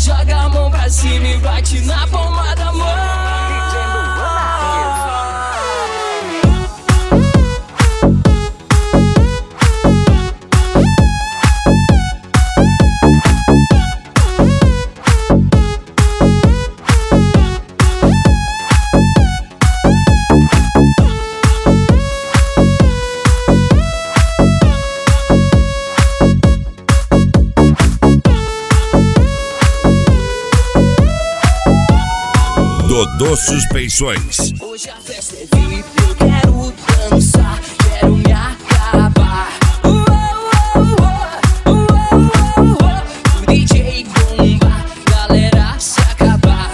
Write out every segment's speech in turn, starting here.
joga a mão pra cima e bate na palma da mão. Dodô Suspeições. Hoje a festa é VIP, eu quero dançar, quero me acabar. O DJ bomba, galera se acabar.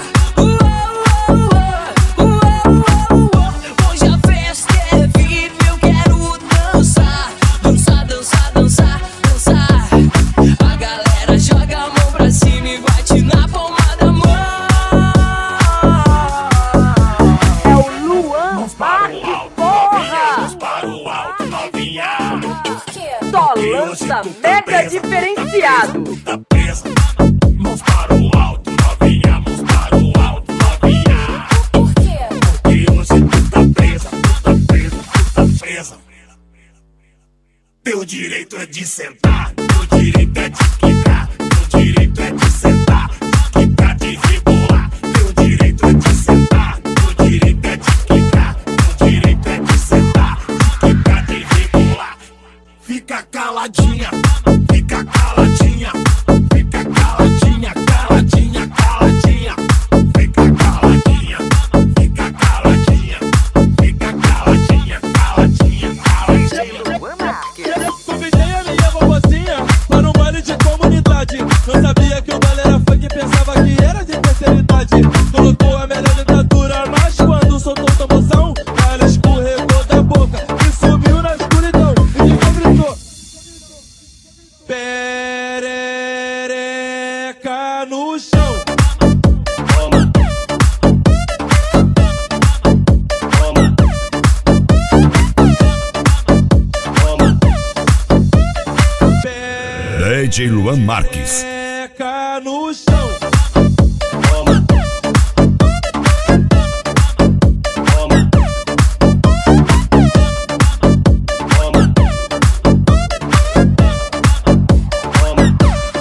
Hoje a festa é VIP, eu quero dançar, dançar, dançar, dançar, dançar. A galera joga a mão pra cima e bate na palma da mão. Só lança mega diferenciado. Tá presa, mãos para o alto, novinha, mãos para o alto, novinha. Por quê? Porque hoje tu tá presa, tu tá presa, tu tá presa. Teu direito é de sentar, teu direito é de quicar, teu direito é de sentar, de quicar, de rebolar. Teu direito é de sentar, teu direito é de quicar, teu direito é de sentar, de quicar, de rebolar. Fica caladinha, fica caladinha, fica caladinha, caladinha, caladinha. Fica caladinha, fica caladinha, fica caladinha, caladinha, caladinha. Convidei a minha vovozinha para um baile de comunidade. Não sabia que o baile era funk, pensava que era de terceira idade. Colocou a melhor dentadura, mas quando soltou a moção, ela escorregou da boca e subiu na escuridão. E então gritou: perereca no chão. Toma, toma, toma. DJ Luan Marques. Perereca no chão. Toma, toma, toma, toma.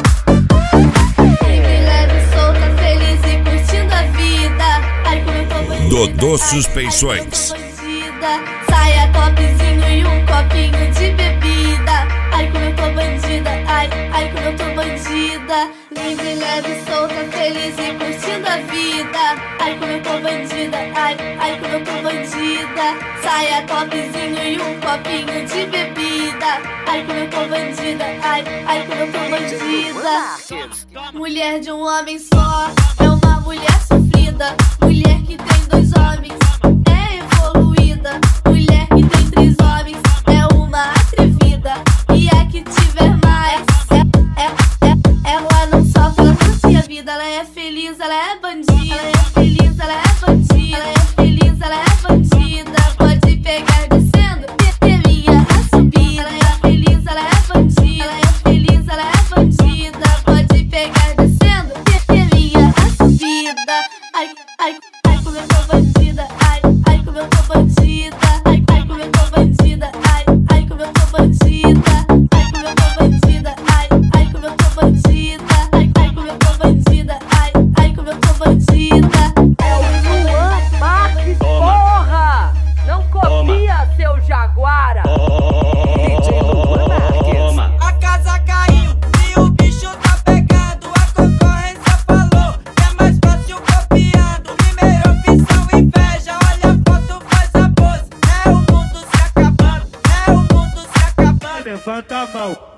Livre, leve, solta, feliz e curtindo a vida. Ai, como eu tô bandida. Dodô Suspeições. Ai, como eu tô bandida. Saia topzinho e um copinho de bebida. Ai, como eu tô bandida. Ai, como eu tô bandida. Livre, leve, solta, feliz e curtindo a vida. Ai, como eu tô bandida. Ai, como eu tô bandida. Saia topzinho e um copinho de bebida. Ai, como eu tô bandida. Ai, como eu tô bandida. Mulher de um homem só é uma mulher sofrida. Mulher que tem dois homens é evoluída. Mulher que tem três homens é uma atrevida. E a que tiver mais ela não sofre, ela curte a vida. Ela é feliz, ela é bandida. Ela é feliz, ela é bandida. Ela é feliz, ela é bandida. Pode pegar descendo, minha a subir. Ela é feliz, ela é bandida. Ela é feliz, ela é bandida. Pode pegar descendo, minha a subida. Ai, como eu tô bandida. Ai, como eu tô bandida. Ai, como eu tô bandida. Ai, como eu tô bandida. Ai, como eu tô bandida. Ai, como eu tô bandida. Ai, como eu tô bandida. Ai, como eu tô bandida. É o Luan Marques, porra! Não copia, seu jaguara! DJ Luan Marques. A casa caiu e o bicho tá pegando. A concorrência falou que é mais fácil copiando. Primeira opção, inveja. Olha a foto, faz a pose. É o mundo se acabando, é o mundo se acabando. Levanta a mão.